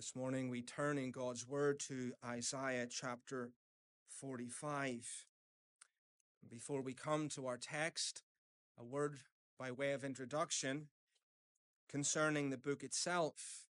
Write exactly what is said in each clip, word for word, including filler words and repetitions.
This morning we turn in God's Word to Isaiah chapter forty-five. Before we come to our text, a word by way of introduction concerning the book itself.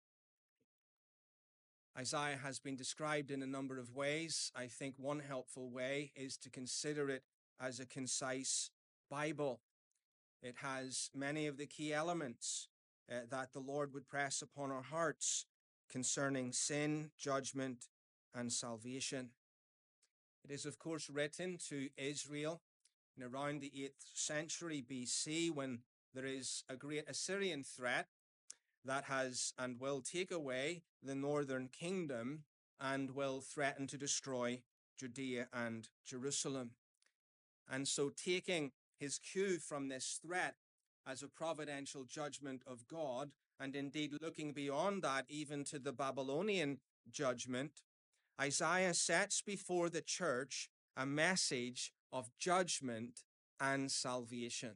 Isaiah has been described in a number of ways. I think one helpful way is to consider it as a concise Bible. It has many of the key elements uh, that the Lord would press upon our hearts concerning sin, judgment, and salvation. It is, of course, written to Israel in around the eighth century B C, when there is a great Assyrian threat that has and will take away the northern kingdom and will threaten to destroy Judea and Jerusalem. And so, taking his cue from this threat as a providential judgment of God, and indeed looking beyond that even to the Babylonian judgment, Isaiah sets before the church a message of judgment and salvation.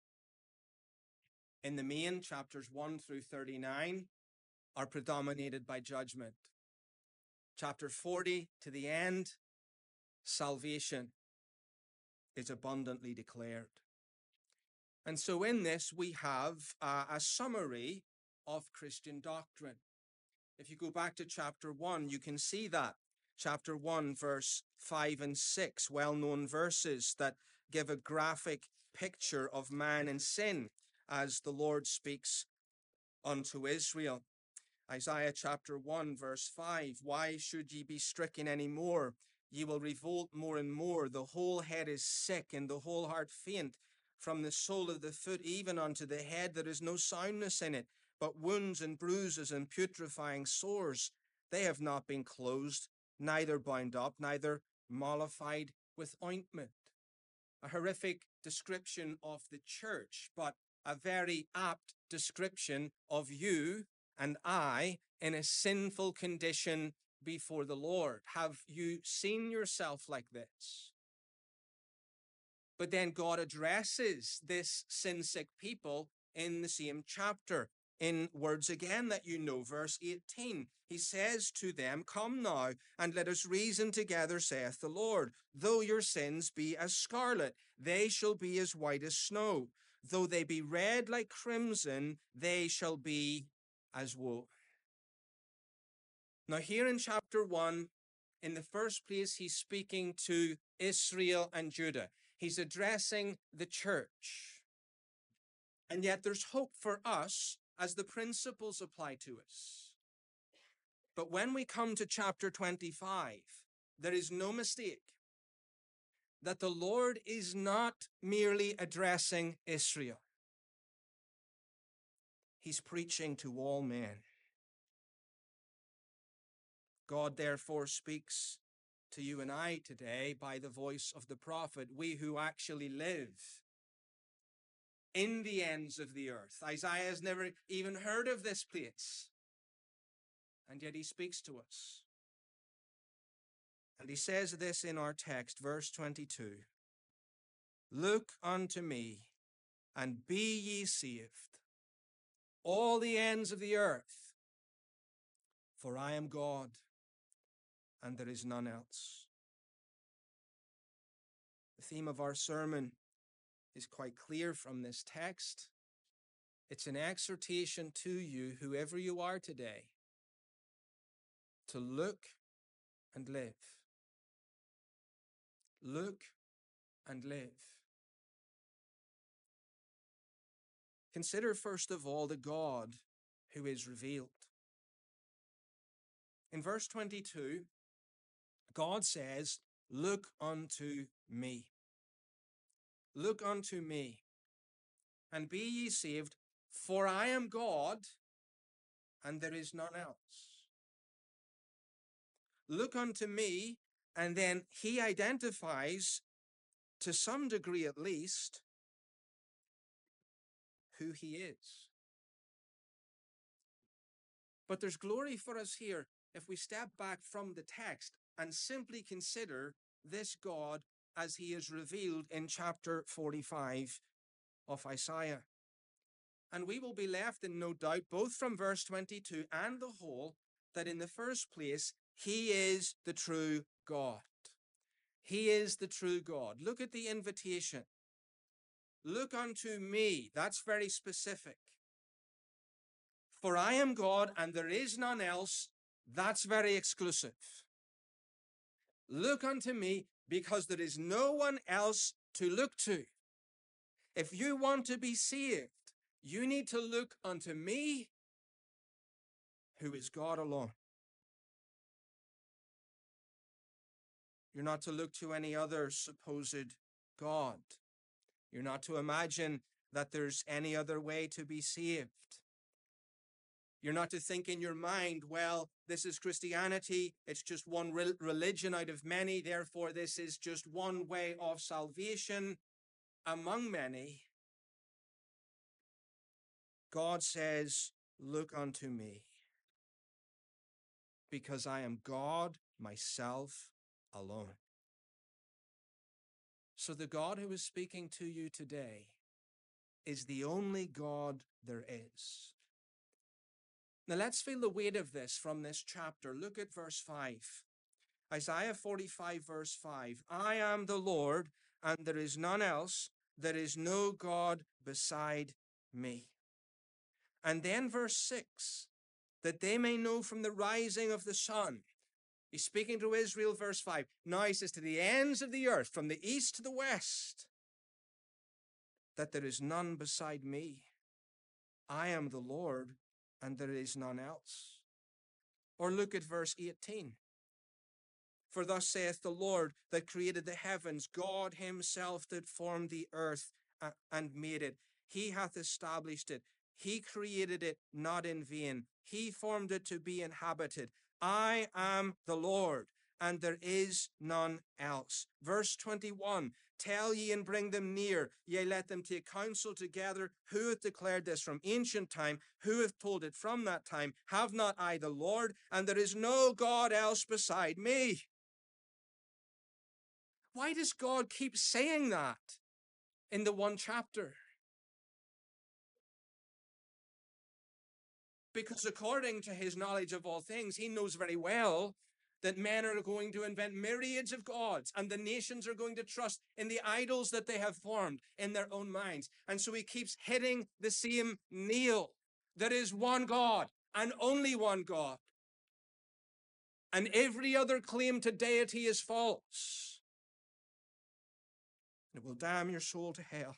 In the main, chapters one through thirty-nine are predominated by judgment. Chapter forty to the end, salvation is abundantly declared. And so in this, we have uh, a summary of Christian doctrine. If you go back to chapter one, you can see that. Chapter one, verse five and six, well-known verses that give a graphic picture of man and sin as the Lord speaks unto Israel. Isaiah chapter one, verse five, why should ye be stricken any more? Ye will revolt more and more. The whole head is sick, and the whole heart faint. From the sole of the foot even unto the head there is no soundness in it, but wounds and bruises and putrefying sores. They have not been closed, neither bound up, neither mollified with ointment. A horrific description of the church, but a very apt description of you and I in a sinful condition before the Lord. Have you seen yourself like this? But then God addresses this sin-sick people in the same chapter in words again that you know, verse eighteen. He says to them, come now, and let us reason together, saith the Lord. Though your sins be as scarlet, they shall be as white as snow. Though they be red like crimson, they shall be as wool. Now here in chapter one, in the first place, he's speaking to Israel and Judah. He's addressing the church. And yet there's hope for us as the principles apply to us. But when we come to chapter twenty-five, there is no mistake that the Lord is not merely addressing Israel. He's preaching to all men. God therefore speaks to you and I today by the voice of the prophet, we who actually live in the ends of the earth. Isaiah has never even heard of this place, and yet he speaks to us. And he says this in our text, verse twenty-two, look unto me, and be ye saved, all the ends of the earth, for I am God, and there is none else. The theme of our sermon is quite clear from this text. It's an exhortation to you, whoever you are today, to look and live. Look and live. Consider first of all the God who is revealed. In verse twenty-two, God says, look unto me. Look unto me, and be ye saved, for I am God, and there is none else. Look unto me, and then he identifies, to some degree at least, who he is. But there's glory for us here if we step back from the text and simply consider this God as he is revealed in chapter forty-five of Isaiah. And we will be left in no doubt, both from verse twenty-two and the whole, that in the first place, he is the true God. He is the true God. Look at the invitation. Look unto me. That's very specific. For I am God and there is none else. That's very exclusive. Look unto me because there is no one else to look to. If you want to be saved, you need to look unto me, who is God alone. You're not to look to any other supposed God. You're not to imagine that there's any other way to be saved. You're not to think in your mind, well, this is Christianity. It's just one re- religion out of many. Therefore, this is just one way of salvation among many. God says, look unto me, because I am God myself alone. So the God who is speaking to you today is the only God there is. Now let's feel the weight of this from this chapter. Look at verse five. Isaiah forty-five, verse five. I am the Lord, and there is none else. There is no God beside me. And then verse six, that they may know from the rising of the sun. He's speaking to Israel, verse five. Now he says, to the ends of the earth, from the east to the west, that there is none beside me. I am the Lord, and there is none else. Or look at verse eighteen. For thus saith the Lord that created the heavens, God himself that formed the earth and made it. He hath established it. He created it not in vain. He formed it to be inhabited. I am the Lord, and there is none else. Verse twenty-one, tell ye and bring them near, yea, let them take counsel together. Who hath declared this from ancient time? Who hath told it from that time? Have not I the Lord? And there is no God else beside me. Why does God keep saying that in the one chapter? Because according to his knowledge of all things, he knows very well that men are going to invent myriads of gods, and the nations are going to trust in the idols that they have formed in their own minds. And so he keeps hitting the same nail. There is one God, and only one God. And every other claim to deity is false. It will damn your soul to hell.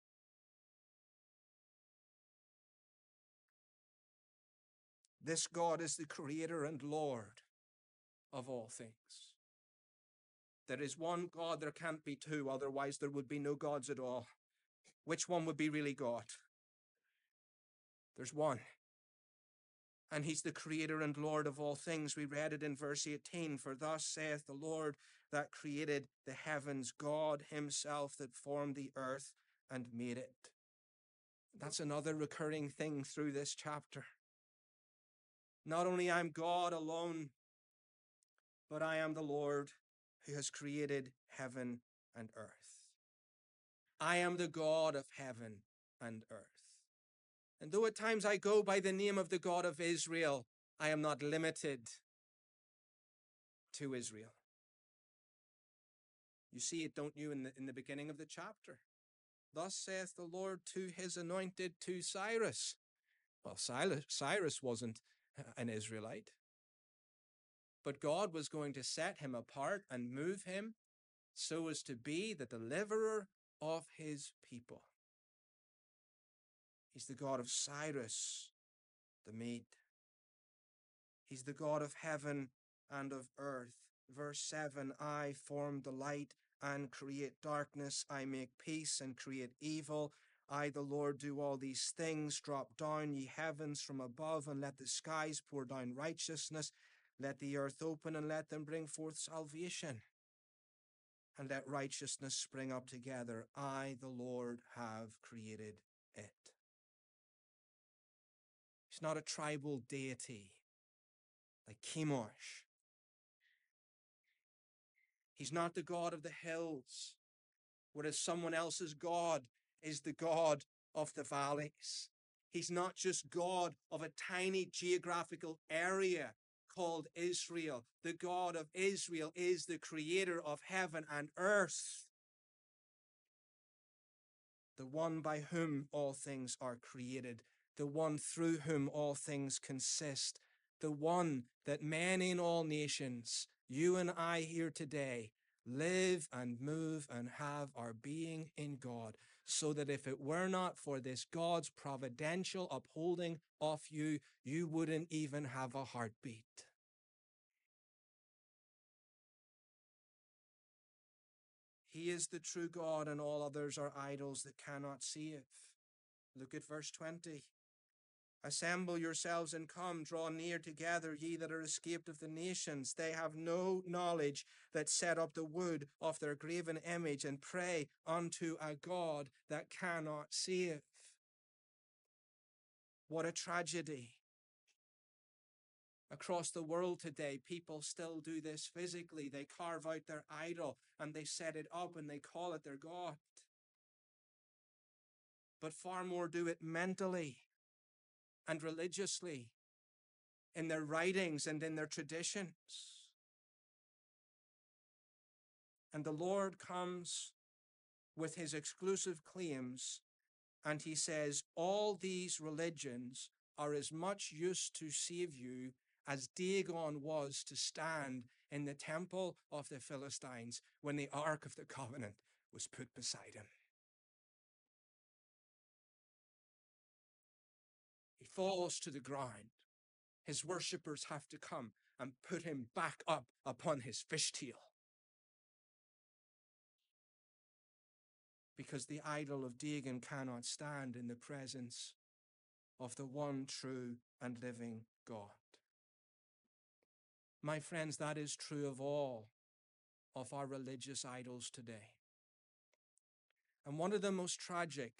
This God is the creator and Lord of all things. There is one God, there can't be two, otherwise there would be no gods at all. Which one would be really God? There's one. And he's the creator and Lord of all things. We read it in verse eighteen. For thus saith the Lord that created the heavens, God himself that formed the earth and made it. That's another recurring thing through this chapter. Not only I'm God alone, but I am the Lord who has created heaven and earth. I am the God of heaven and earth. And though at times I go by the name of the God of Israel, I am not limited to Israel. You see it, don't you, in the, in the beginning of the chapter? Thus saith the Lord to his anointed, to Cyrus. Well, Cyrus, Cyrus wasn't an Israelite, but God was going to set him apart and move him so as to be the deliverer of his people. He's the God of Cyrus, the Mede. He's the God of heaven and of earth. Verse seven, I form the light and create darkness. I make peace and create evil. I, the Lord, do all these things. Drop down, ye heavens, from above, and let the skies pour down righteousness. Let the earth open, and let them bring forth salvation. And let righteousness spring up together. I, the Lord, have created it. He's not a tribal deity like Chemosh. He's not the God of the hills, whereas someone else's God is the God of the valleys. He's not just God of a tiny geographical area called Israel. The God of Israel is the creator of heaven and earth, the one by whom all things are created, the one through whom all things consist, the one that men in all nations, you and I here today, live and move and have our being in God, so that if it were not for this God's providential upholding of you, you wouldn't even have a heartbeat. He is the true God, and all others are idols that cannot save. Look at verse twenty. Assemble yourselves and come, draw near together, ye that are escaped of the nations. They have no knowledge that set up the wood of their graven image and pray unto a God that cannot save. What a tragedy. Across the world today, people still do this physically. They carve out their idol and they set it up and they call it their God. But far more do it mentally and religiously, in their writings and in their traditions. And the Lord comes with his exclusive claims, and he says, all these religions are as much use to save you as Dagon was to stand in the temple of the Philistines when the Ark of the Covenant was put beside him. He falls to the ground. His worshippers have to come and put him back up upon his fishtail, because the idol of Dagon cannot stand in the presence of the one true and living God. My friends, that is true of all of our religious idols today. And one of the most tragic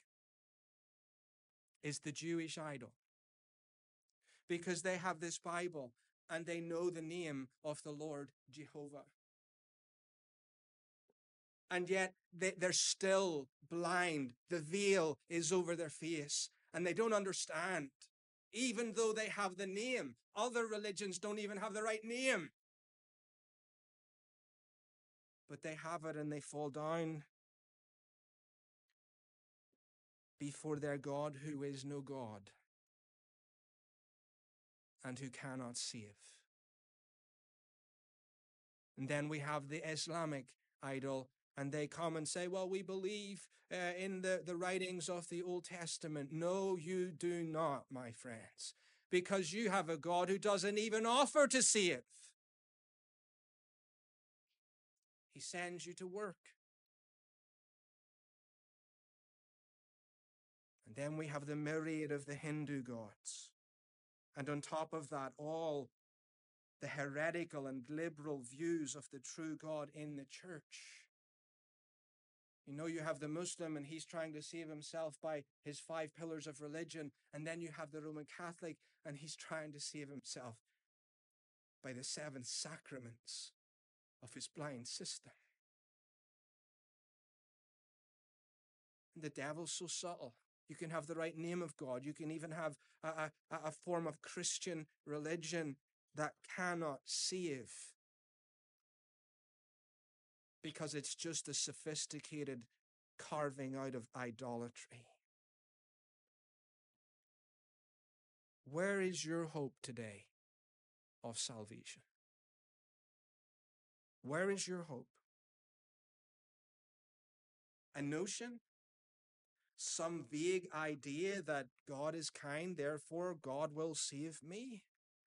is the Jewish idol, because they have this Bible and they know the name of the Lord Jehovah. And yet they, they're still blind. The veil is over their face and they don't understand. Even though they have the name, other religions don't even have the right name. But they have it and they fall down before their God, who is no God and who cannot save. And then we have the Islamic idol, and they come and say, well, we believe uh, in the, the writings of the Old Testament. No, you do not, my friends, because you have a God who doesn't even offer to save. He sends you to work. And then we have the myriad of the Hindu gods. And on top of that, all the heretical and liberal views of the true God in the church. You know, you have the Muslim and he's trying to save himself by his five pillars of religion. And then you have the Roman Catholic and he's trying to save himself by the seven sacraments of his blind system. And the devil's so subtle. You can have the right name of God. You can even have a, a, a form of Christian religion that cannot save, because it's just a sophisticated carving out of idolatry. Where is your hope today of salvation? Where is your hope? A notion? Some vague idea that God is kind, therefore God will save me?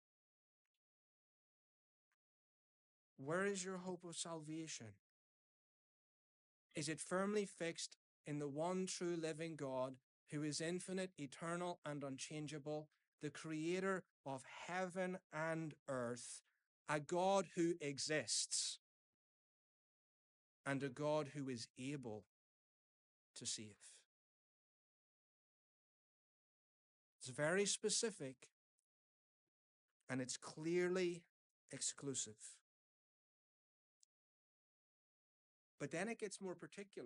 Where is your hope of salvation? Is it firmly fixed in the one true living God, who is infinite, eternal, and unchangeable, the creator of heaven and earth, a God who exists, and a God who is able to save? It's very specific, and it's clearly exclusive. But then it gets more particular.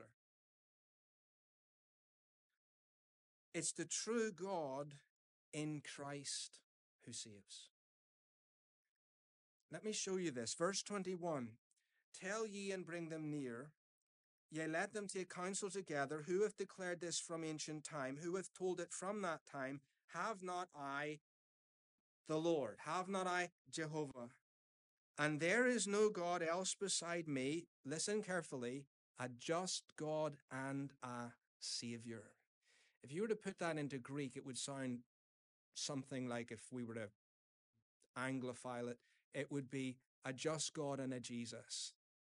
It's the true God in Christ who saves. Let me show you this. Verse twenty-one. Tell ye and bring them near. Yea, let them take counsel together. Who hath declared this from ancient time? Who hath told it from that time? Have not I the Lord? Have not I Jehovah? And there is no God else beside me. Listen carefully. A just God and a Savior. If you were to put that into Greek, it would sound something like, if we were to Anglophile it, it would be a just God and a Jesus.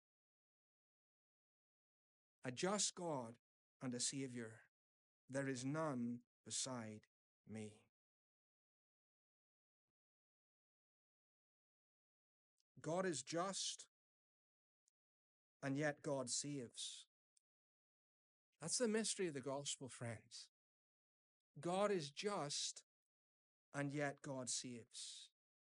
A just God and a Savior. There is none beside me. God is just, and yet God saves. That's the mystery of the gospel, friends. God is just, and yet God saves.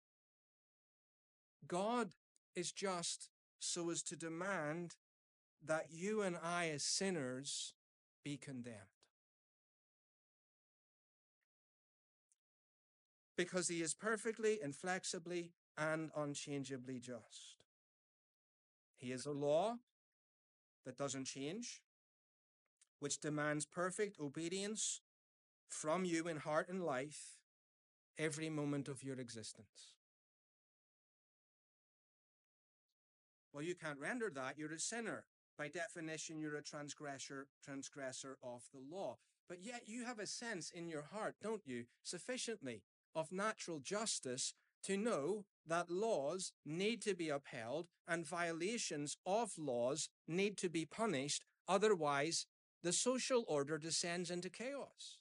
God is just so as to demand that you and I as sinners be condemned. Because he is perfectly, inflexibly, and unchangeably just. He is a law that doesn't change, which demands perfect obedience from you in heart and life every moment of your existence. Well, you can't render that. You're a sinner. By definition, you're a transgressor, transgressor of the law. But yet you have a sense in your heart, don't you, sufficiently of natural justice to know that laws need to be upheld and violations of laws need to be punished. Otherwise, the social order descends into chaos.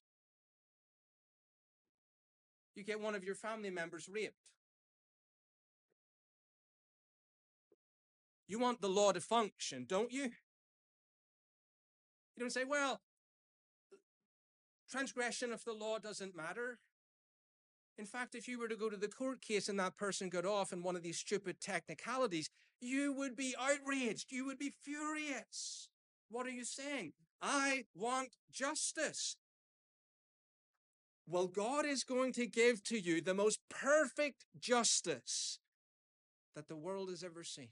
You get one of your family members raped. You want the law to function, don't you? You don't say, well, transgression of the law doesn't matter. In fact, if you were to go to the court case and that person got off in one of these stupid technicalities, you would be outraged. You would be furious. What are you saying? I want justice. Well, God is going to give to you the most perfect justice that the world has ever seen.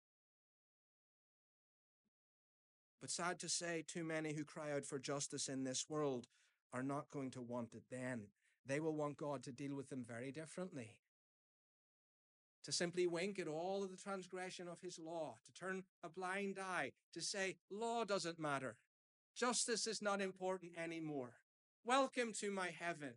But sad to say, too many who cry out for justice in this world are not going to want it then. They will want God to deal with them very differently. To simply wink at all of the transgression of his law, to turn a blind eye, to say, law doesn't matter. Justice is not important anymore. Welcome to my heaven.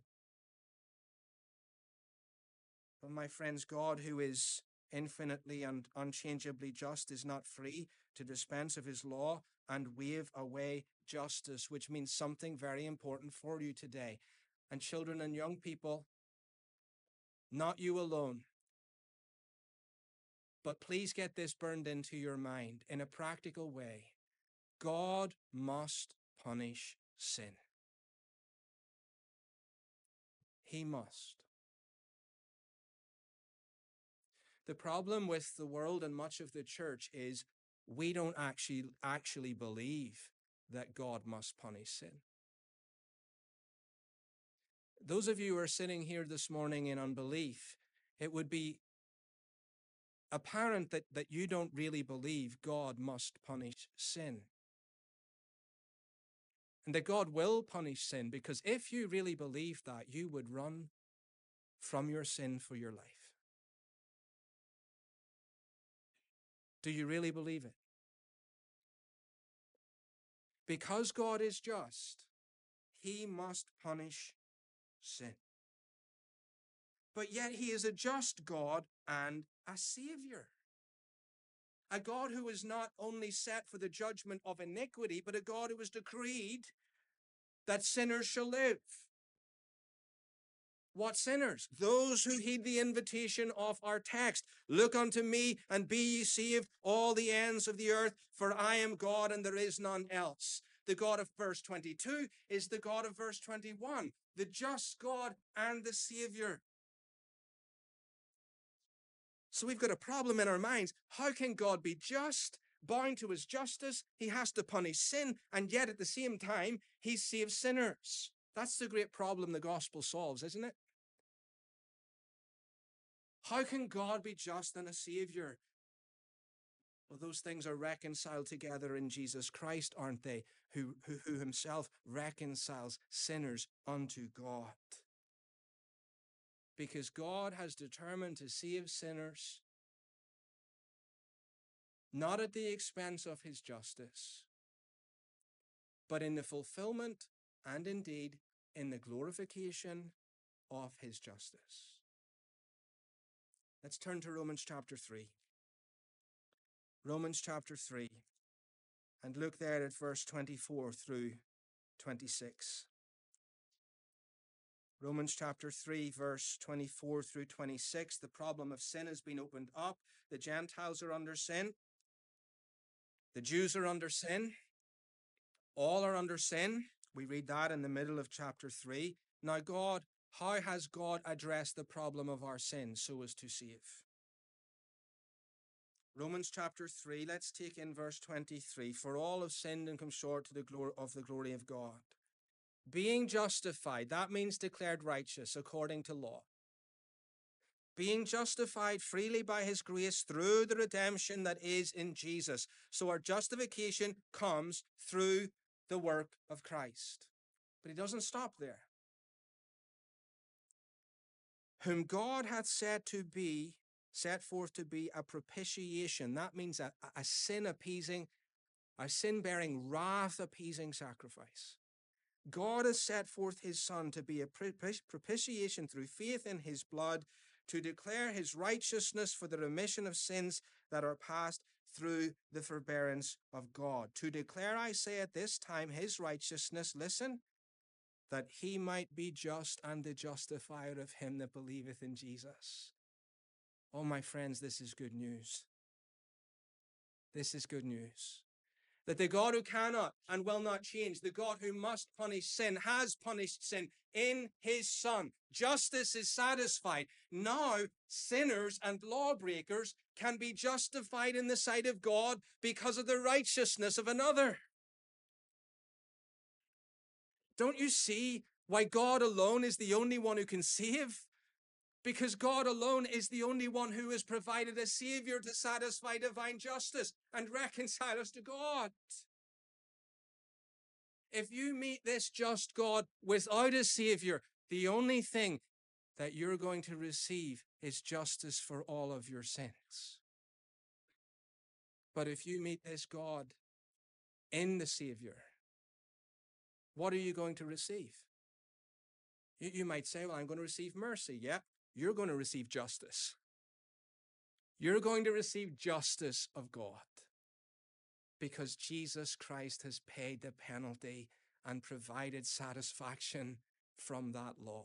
But my friends, God, who is infinitely and unchangeably just, is not free to dispense of his law and wave away justice, which means something very important for you today. And children and young people, not you alone, but please get this burned into your mind in a practical way. God must punish sin. He must. The problem with the world and much of the church is we don't actually, actually believe that God must punish sin. Those of you who are sitting here this morning in unbelief, it would be apparent that, that you don't really believe God must punish sin. And that God will punish sin, because if you really believe that, you would run from your sin for your life. Do you really believe it? Because God is just, he must punish sin. But yet he is a just God and a Savior. A God who is not only set for the judgment of iniquity, but a God who has decreed that sinners shall live. What sinners? Those who heed the invitation of our text. Look unto me and be ye saved, all the ends of the earth, for I am God and there is none else. The God of verse twenty-two is the God of verse twenty-one, the just God and the Savior. So we've got a problem in our minds. How can God be just, bound to his justice? He has to punish sin, and yet at the same time, he saves sinners. That's the great problem the gospel solves, isn't it? How can God be just and a Savior? Well, those things are reconciled together in Jesus Christ, aren't they? Who, who, who himself reconciles sinners unto God. Because God has determined to save sinners, not at the expense of his justice, but in the fulfillment and indeed in the glorification of his justice. Let's turn to Romans chapter three. Romans chapter three, and look there at verse twenty-four through twenty-six. Romans chapter three, verse twenty-four through twenty-six. The problem of sin has been opened up. The Gentiles are under sin. The Jews are under sin. All are under sin. We read that in the middle of chapter three. Now God, how has God addressed the problem of our sin so as to save? Romans chapter three, let's take in verse twenty-three. For all have sinned and come short to the glory of the glory of God. Being justified, that means declared righteous according to law. Being justified freely by his grace through the redemption that is in Jesus. So our justification comes through the work of Christ. But he doesn't stop there. Whom God hath set to be, set forth to be a propitiation. That means a, a sin appeasing, a sin-bearing, wrath-appeasing sacrifice. God has set forth his Son to be a propitiation through faith in his blood, to declare his righteousness for the remission of sins that are past through the forbearance of God. To declare, I say, at this time his righteousness, listen, that he might be just and the justifier of him that believeth in Jesus. Oh, my friends, this is good news. This is good news. That the God who cannot and will not change, the God who must punish sin, has punished sin in his Son. Justice is satisfied. Now, sinners and lawbreakers can be justified in the sight of God because of the righteousness of another. Don't you see why God alone is the only one who can save? Because God alone is the only one who has provided a Savior to satisfy divine justice and reconcile us to God. If you meet this just God without a Savior, the only thing that you're going to receive is justice for all of your sins. But if you meet this God in the Savior, what are you going to receive? You, you might say, well, I'm going to receive mercy. Yeah, you're going to receive justice. You're going to receive justice of God because Jesus Christ has paid the penalty and provided satisfaction from that law.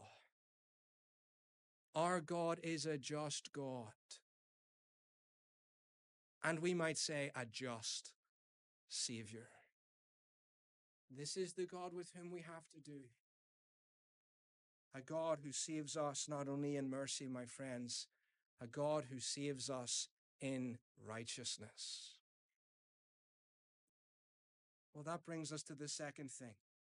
Our God is a just God. And we might say a just Savior. This is the God with whom we have to do. A God who saves us not only in mercy, my friends, a God who saves us in righteousness. Well, that brings us to the second thing.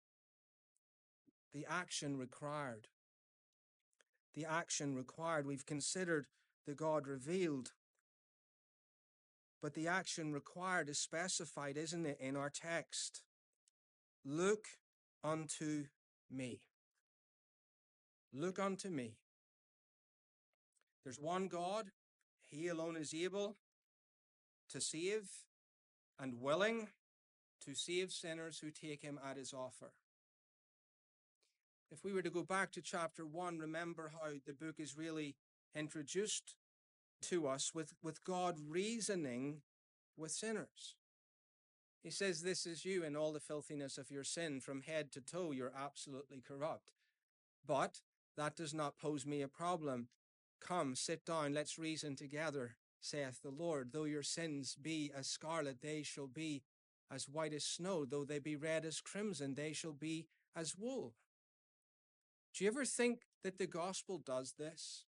The action required. The action required. We've considered the God revealed. But the action required is specified, isn't it, in our text? Look unto me. Look unto me. There's one God. He alone is able to save and willing to save sinners who take him at his offer. If we were to go back to chapter one, remember how the book is really introduced to us with, with God reasoning with sinners. He says, this is you in all the filthiness of your sin. From head to toe, you're absolutely corrupt. But that does not pose me a problem. Come, sit down, let's reason together, saith the Lord. Though your sins be as scarlet, they shall be as white as snow. Though they be red as crimson, they shall be as wool. Do you ever think that the gospel does this?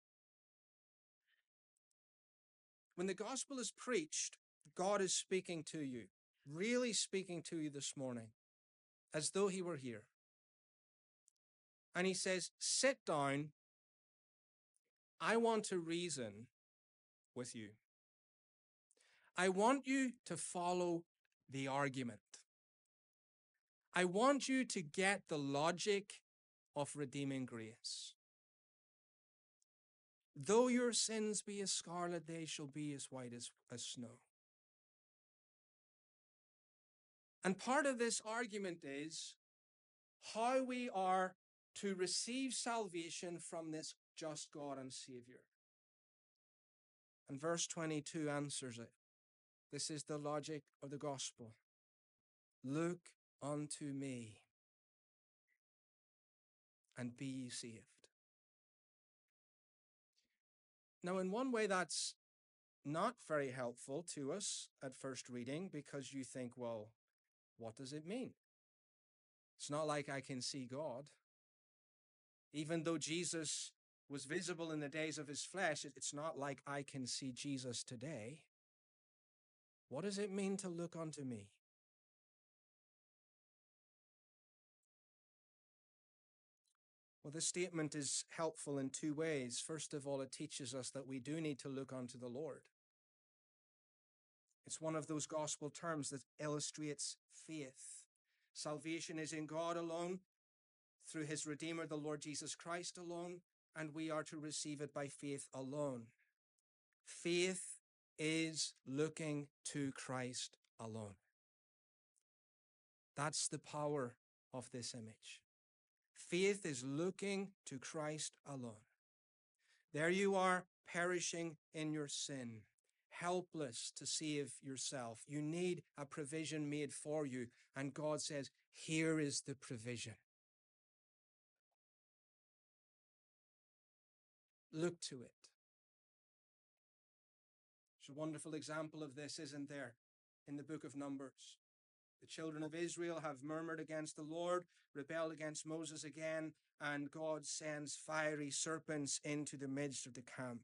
When the gospel is preached, God is speaking to you, really speaking to you this morning, as though he were here. And he says, sit down I want to reason with you. I want you to follow the argument. I want you to get the logic of redeeming grace. Though your sins be as scarlet, they shall be as white as, as snow. And part of this argument is how we are to receive salvation from this just God and Savior. And verse twenty-two answers it. This is the logic of the gospel. Look unto me, and be ye saved. Now, in one way, that's not very helpful to us at first reading, because you think, well, what does it mean? It's not like I can see God. Even though Jesus was visible in the days of his flesh, it's not like I can see Jesus today. What does it mean to look unto me? Well, this statement is helpful in two ways. First of all, it teaches us that we do need to look unto the Lord. It's one of those gospel terms that illustrates faith. Salvation is in God alone, through his Redeemer, the Lord Jesus Christ alone, and we are to receive it by faith alone. Faith is looking to Christ alone. That's the power of this image. Faith is looking to Christ alone. There you are, perishing in your sin, helpless to save yourself. You need a provision made for you, and God says, here is the provision. Look to it. There's a wonderful example of this, isn't there, in the book of Numbers? The children of Israel have murmured against the Lord, rebelled against Moses again, and God sends fiery serpents into the midst of the camp.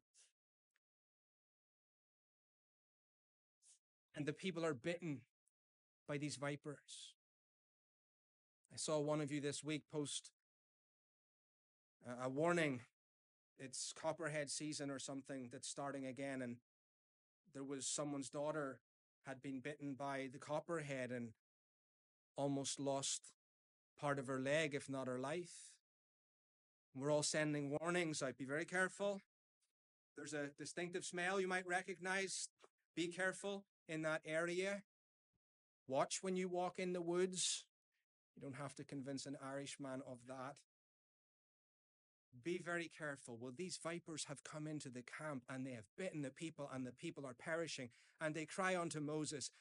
And the people are bitten by these vipers. I saw one of you this week post a warning. It's copperhead season or something that's starting again, and there was someone's daughter had been bitten by the copperhead and almost lost part of her leg, if not her life. We're all sending warnings out. Be very careful. There's a distinctive smell you might recognize. Be careful in that area. Watch when you walk in the woods. You don't have to convince an Irishman of that. Be very careful. Well, these vipers have come into the camp and they have bitten the people, and the people are perishing. And they cry unto Moses.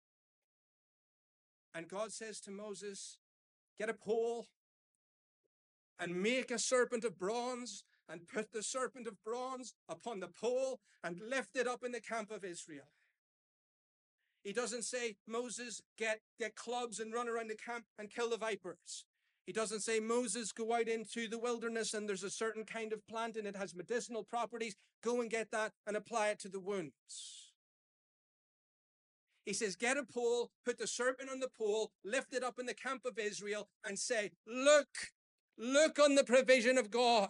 And God says to Moses, get a pole and make a serpent of bronze, and put the serpent of bronze upon the pole and lift it up in the camp of Israel. He doesn't say, Moses, get, get clubs and run around the camp and kill the vipers. He doesn't say, Moses, go out into the wilderness and there's a certain kind of plant and it has medicinal properties. Go and get that and apply it to the wounds. He says, get a pole, put the serpent on the pole, lift it up in the camp of Israel and say, look, look on the provision of God.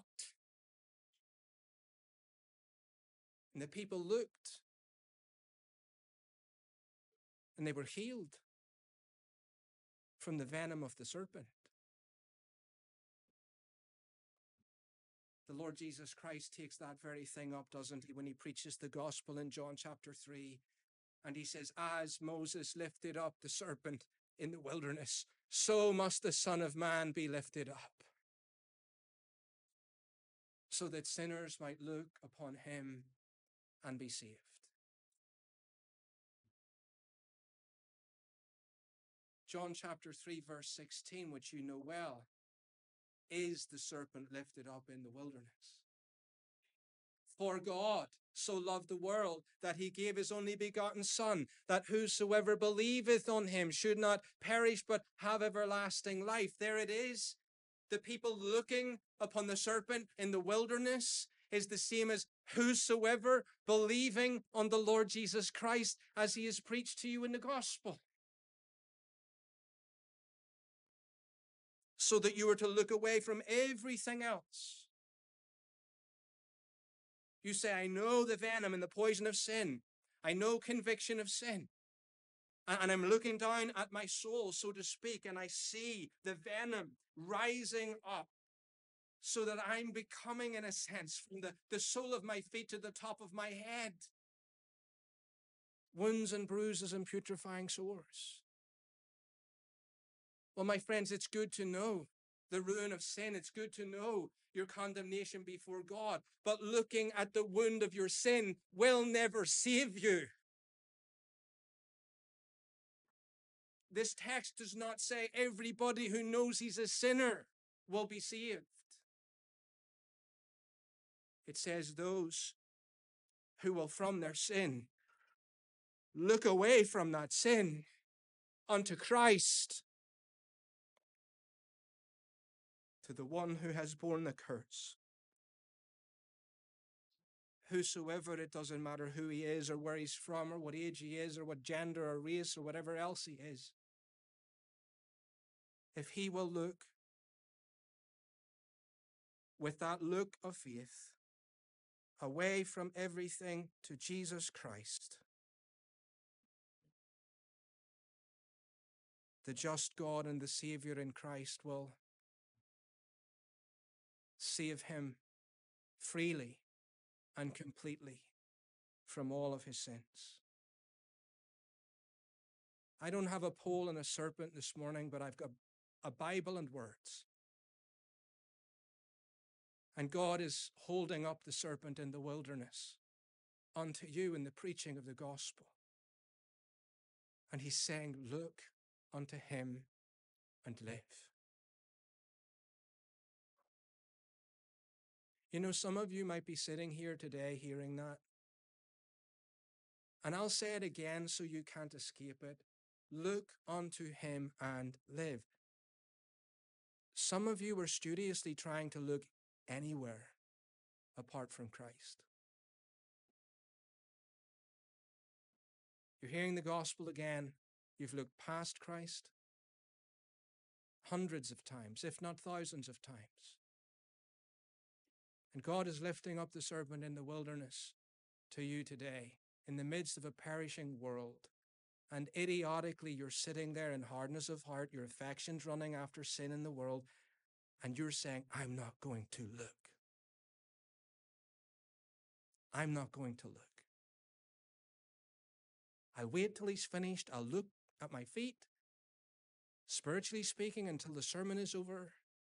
And the people looked and they were healed from the venom of the serpent. The Lord Jesus Christ takes that very thing up, doesn't he, when he preaches the gospel in John chapter three. And he says, as Moses lifted up the serpent in the wilderness, so must the Son of Man be lifted up, so that sinners might look upon him and be saved. John chapter three, verse sixteen, which you know well, is the serpent lifted up in the wilderness. For God so loved the world that he gave his only begotten Son, that whosoever believeth on him should not perish but have everlasting life. There it is. The people looking upon the serpent in the wilderness is the same as whosoever believing on the Lord Jesus Christ as he is preached to you in the gospel. So that you are to look away from everything else You say, I know the venom and the poison of sin. I know conviction of sin. And I'm looking down at my soul, so to speak, and I see the venom rising up so that I'm becoming, in a sense, from the, the sole of my feet to the top of my head, wounds and bruises and putrefying sores. Well, my friends, it's good to know the ruin of sin. It's good to know your condemnation before God. But looking at the wound of your sin will never save you. This text does not say everybody who knows he's a sinner will be saved. It says those who will from their sin look away from that sin unto Christ, to the one who has borne the curse. Whosoever, it doesn't matter who he is or where he's from or what age he is or what gender or race or whatever else he is, if he will look with that look of faith away from everything to Jesus Christ, the just God and the Savior in Christ will save him freely and completely from all of his sins. I don't have a pole and a serpent this morning, but I've got a Bible and words. And God is holding up the serpent in the wilderness unto you in the preaching of the gospel. And he's saying, look unto him and live. You know, some of you might be sitting here today hearing that. And I'll say it again so you can't escape it. Look unto him and live. Some of you are studiously trying to look anywhere apart from Christ. You're hearing the gospel again. You've looked past Christ hundreds of times, if not thousands of times. And God is lifting up the serpent in the wilderness to you today, in the midst of a perishing world. And idiotically, you're sitting there in hardness of heart, your affections running after sin in the world, and you're saying, I'm not going to look. I'm not going to look. I'll wait till he's finished. I'll look at my feet, spiritually speaking, until the sermon is over.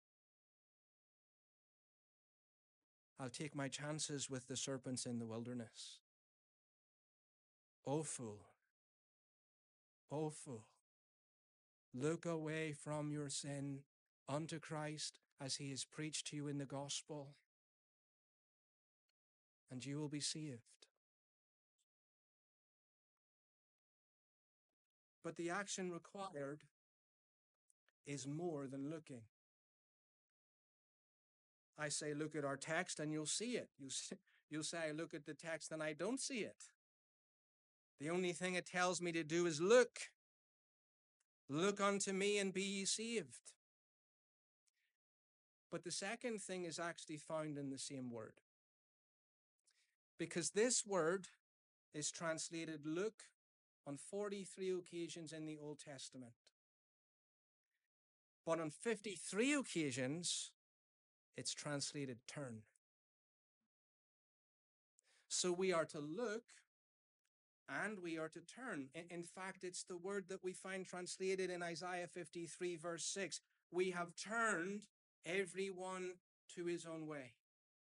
I'll take my chances with the serpents in the wilderness. O fool, O fool, look away from your sin unto Christ as he is preached to you in the gospel, and you will be saved. But the action required is more than looking. I say, look at our text and you'll see it. You'll, see, you'll say, I look at the text and I don't see it. The only thing it tells me to do is look. Look unto me and be ye saved. But the second thing is actually found in the same word. Because this word is translated look on forty-three occasions in the Old Testament. But on fifty-three occasions, it's translated turn. So we are to look and we are to turn. In, in fact, it's the word that we find translated in Isaiah fifty-three, verse six. We have turned everyone to his own way.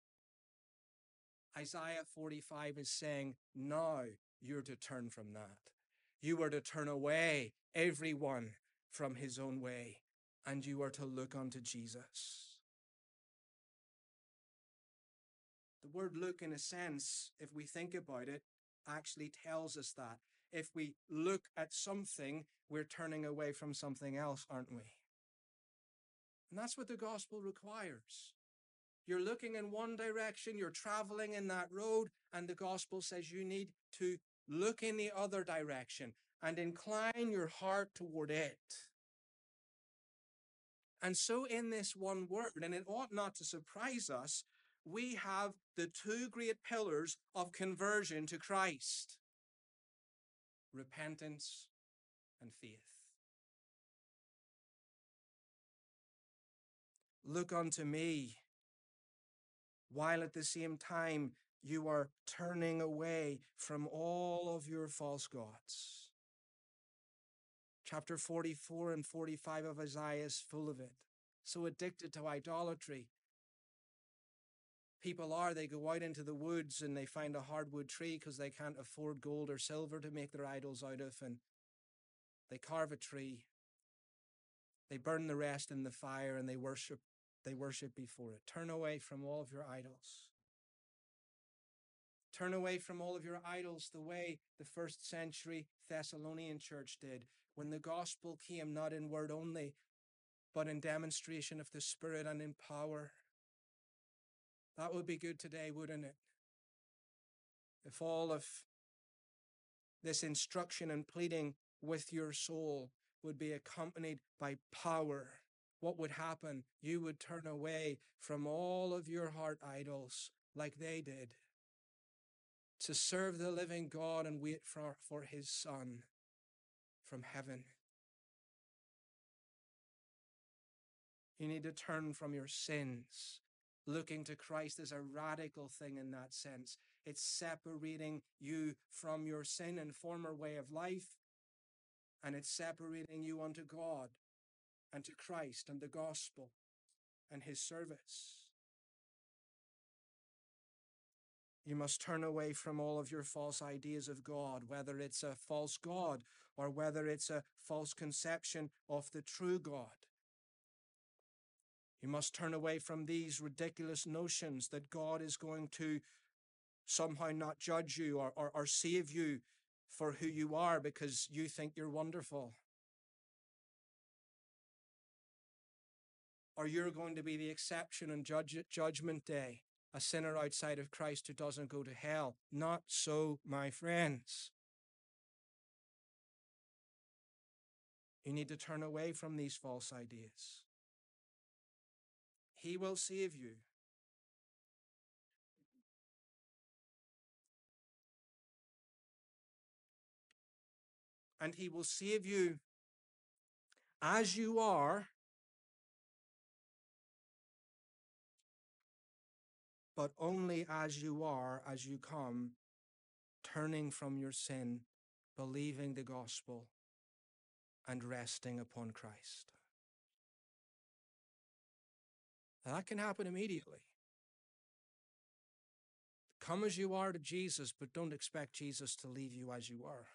Isaiah forty-five is saying, now you're to turn from that. You are to turn away everyone from his own way, and you are to look unto Jesus. The word look, in a sense, if we think about it, actually tells us that. If we look at something, we're turning away from something else, aren't we? And that's what the gospel requires. You're looking in one direction, you're traveling in that road, and the gospel says you need to look in the other direction and incline your heart toward it. And so in this one word, and it ought not to surprise us, we have the two great pillars of conversion to Christ: repentance and faith. Look unto me, while at the same time you are turning away from all of your false gods. Chapter forty-four and forty-five of Isaiah is full of it. So addicted to idolatry. People are, they go out into the woods and they find a hardwood tree because they can't afford gold or silver to make their idols out of, and they carve a tree. They burn the rest in the fire and they worship, they worship before it. Turn away from all of your idols. Turn away from all of your idols the way the first century Thessalonian church did, when the gospel came not in word only, but in demonstration of the Spirit and in power. That would be good today, wouldn't it? If all of this instruction and pleading with your soul would be accompanied by power, what would happen? You would turn away from all of your heart idols like they did, to serve the living God and wait for, for his Son from heaven. You need to turn from your sins. Looking to Christ is a radical thing in that sense. It's separating you from your sin and former way of life, and it's separating you unto God and to Christ and the gospel and his service. You must turn away from all of your false ideas of God, whether it's a false God or whether it's a false conception of the true God. You must turn away from these ridiculous notions that God is going to somehow not judge you or, or, or save you for who you are because you think you're wonderful. Or you're going to be the exception on judge, Judgment Day, a sinner outside of Christ who doesn't go to hell. Not so, my friends. You need to turn away from these false ideas. He will save you. And he will save you as you are, but only as you are, as you come, turning from your sin, believing the gospel, and resting upon Christ. Now, that can happen immediately. Come as you are to Jesus, but don't expect Jesus to leave you as you are.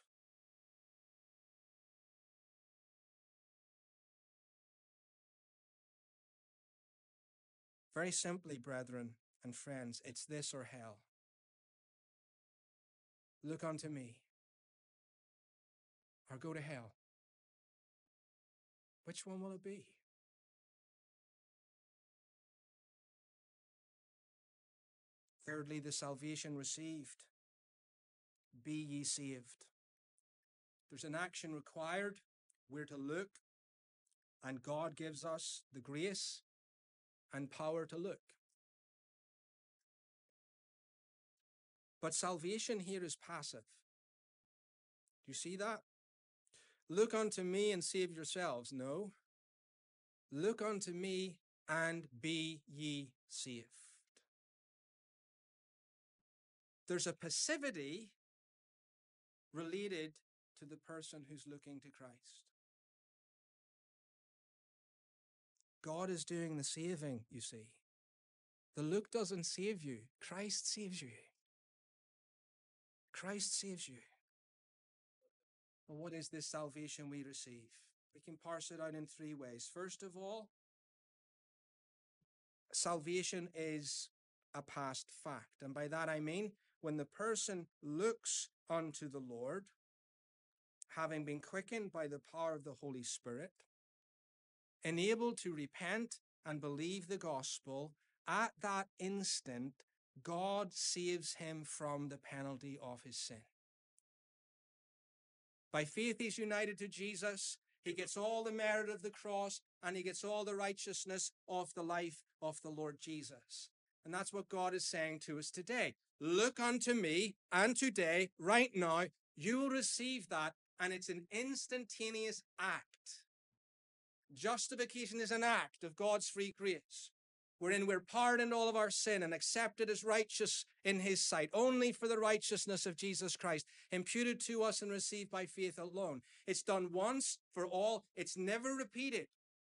Very simply, brethren and friends, it's this or hell. Look unto me, or go to hell. Which one will it be? Thirdly, the salvation received. Be ye saved. There's an action required. We're to look, and God gives us the grace and power to look. But salvation here is passive. Do you see that? Look unto me and save yourselves. No. Look unto me and be ye saved. There's a passivity related to the person who's looking to Christ. God is doing the saving, you see. The look doesn't save you. Christ saves you. Christ saves you. But what is this salvation we receive? We can parse it out in three ways. First of all, salvation is a past fact. And by that I mean, when the person looks unto the Lord, having been quickened by the power of the Holy Spirit, enabled to repent and believe the gospel, at that instant, God saves him from the penalty of his sin. By faith, he's united to Jesus. He gets all the merit of the cross, and he gets all the righteousness of the life of the Lord Jesus. And that's what God is saying to us today. Look unto me, and today, right now, you will receive that, and it's an instantaneous act. Justification is an act of God's free grace, wherein we're pardoned all of our sin and accepted as righteous in his sight, only for the righteousness of Jesus Christ, imputed to us and received by faith alone. It's done once for all. It's never repeated.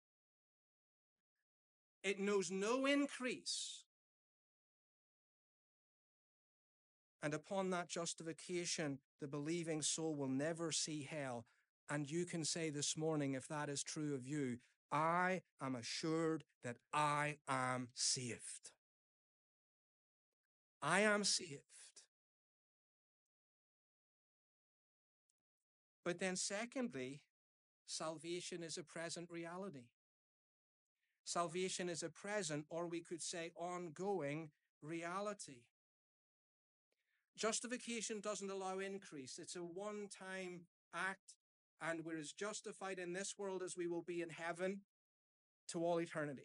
It knows no increase. And upon that justification, the believing soul will never see hell. And you can say this morning, if that is true of you, I am assured that I am saved. I am saved. But then secondly, salvation is a present reality. Salvation is a present, or we could say ongoing reality. Justification doesn't allow increase. It's a one-time act, and we're as justified in this world as we will be in heaven to all eternity.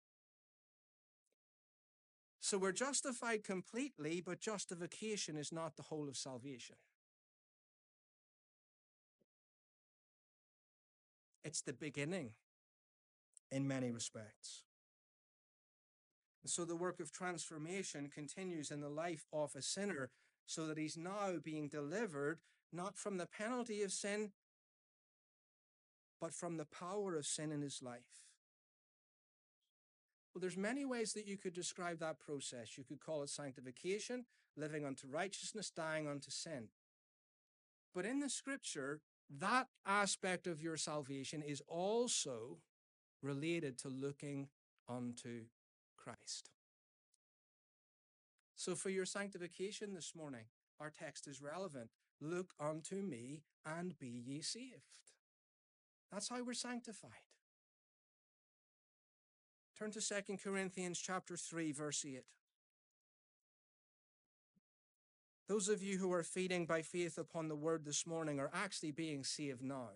So we're justified completely, but justification is not the whole of salvation. It's the beginning in many respects. So the work of transformation continues in the life of a sinner, so that he's now being delivered not from the penalty of sin, but from the power of sin in his life. Well, there's many ways that you could describe that process. You could call it sanctification, living unto righteousness, dying unto sin. But in the scripture, that aspect of your salvation is also related to looking unto Christ. So for your sanctification this morning, our text is relevant. Look unto me and be ye saved. That's how we're sanctified. Turn to Second Corinthians chapter three, verse eight. Those of you who are feeding by faith upon the word this morning are actually being saved now.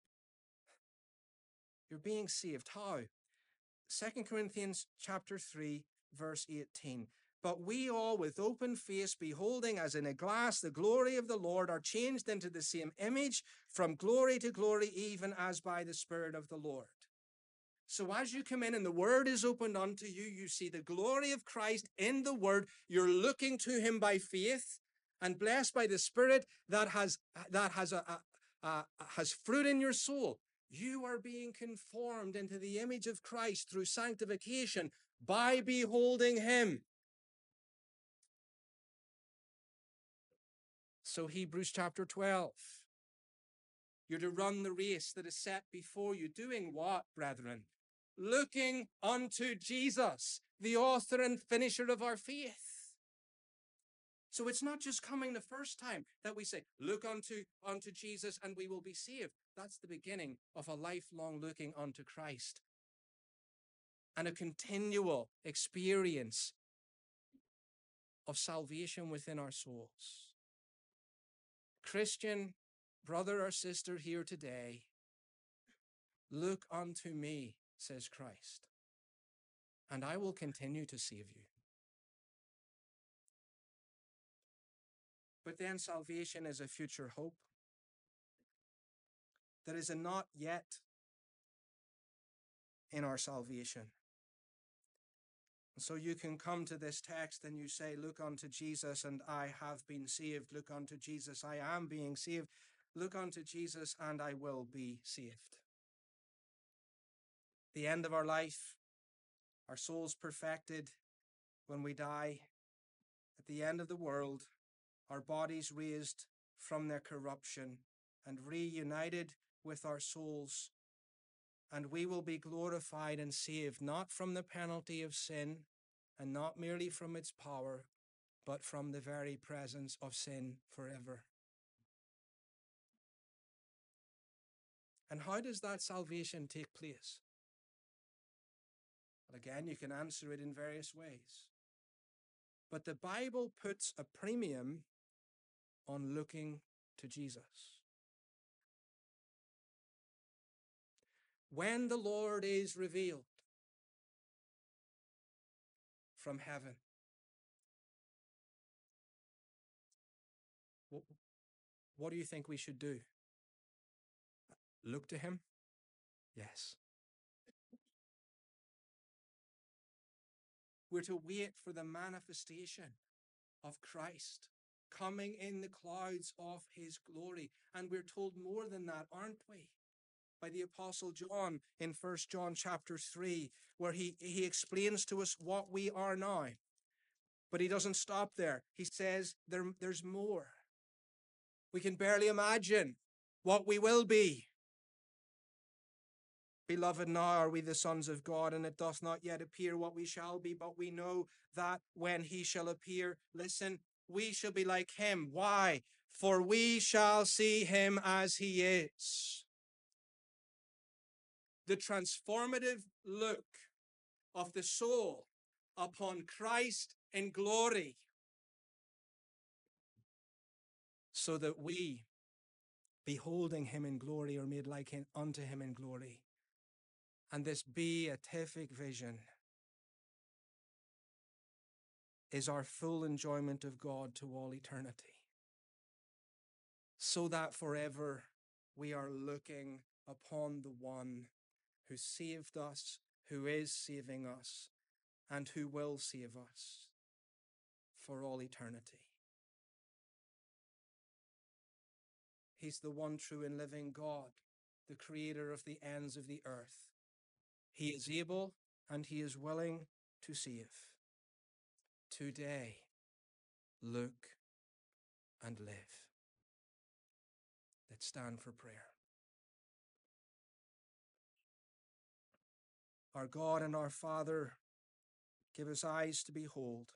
You're being saved. How? Second Corinthians chapter three, verse eighteen. But we all with open face, beholding as in a glass the glory of the Lord, are changed into the same image from glory to glory, even as by the Spirit of the Lord. So as you come in and the word is opened unto you, you see the glory of Christ in the word. You're looking to him by faith, and blessed by the Spirit that has, that has, a, a, a, has fruit in your soul. You are being conformed into the image of Christ through sanctification by beholding him. So Hebrews chapter twelve. You're to run the race that is set before you. Doing what, brethren? Looking unto Jesus, the author and finisher of our faith. So it's not just coming the first time that we say, look unto, unto Jesus and we will be saved. That's the beginning of a lifelong looking unto Christ and a continual experience of salvation within our souls. Christian brother or sister here today, look unto me, says Christ, and I will continue to save you. But then salvation is a future hope. There is a not yet in our salvation. So you can come to this text and you say, look unto Jesus and I have been saved. Look unto Jesus, I am being saved. Look unto Jesus and I will be saved. The end of our life, our souls perfected when we die. At the end of the world, our bodies raised from their corruption and reunited with our souls. And we will be glorified and saved, not from the penalty of sin and not merely from its power, but from the very presence of sin forever. And how does that salvation take place? Well, again, you can answer it in various ways. But the Bible puts a premium on looking to Jesus. When the Lord is revealed from heaven, What do you think we should do? Look to him? Yes. We're to wait for the manifestation of Christ coming in the clouds of his glory. And we're told more than that, aren't we? By the Apostle John in First John chapter three, where he, he explains to us what we are now. But he doesn't stop there. He says there, there's more. We can barely imagine what we will be. Beloved, now are we the sons of God, and it doth not yet appear what we shall be, but we know that when he shall appear, listen, we shall be like him. Why? For we shall see him as he is. The transformative look of the soul upon Christ in glory, so that we, beholding him in glory, are made like him unto him in glory. And this beatific vision is our full enjoyment of God to all eternity, so that forever we are looking upon the one who saved us, who is saving us, and who will save us for all eternity. He's the one true and living God, the creator of the ends of the earth. He is able and he is willing to save. Today, look and live. Let's stand for prayer. Our God and our Father, give us eyes to behold.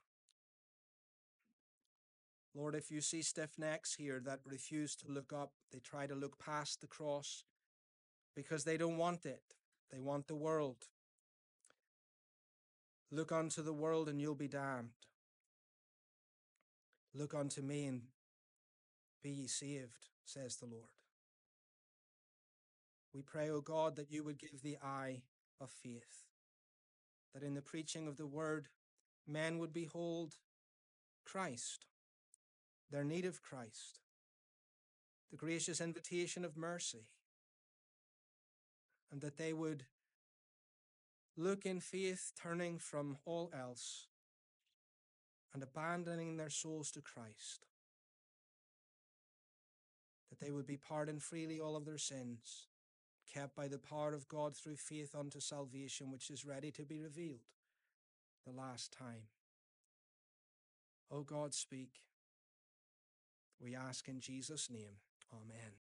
Lord, if you see stiff necks here that refuse to look up, they try to look past the cross because they don't want it. They want the world. Look unto the world and you'll be damned. Look unto me and be ye saved, says the Lord. We pray, O God, that you would give the eye of faith, that in the preaching of the word, men would behold Christ, their need of Christ, the gracious invitation of mercy, and that they would look in faith, turning from all else and abandoning their souls to Christ, that they would be pardoned freely all of their sins, kept by the power of God through faith unto salvation, which is ready to be revealed the last time. O God, speak. We ask in Jesus' name. Amen.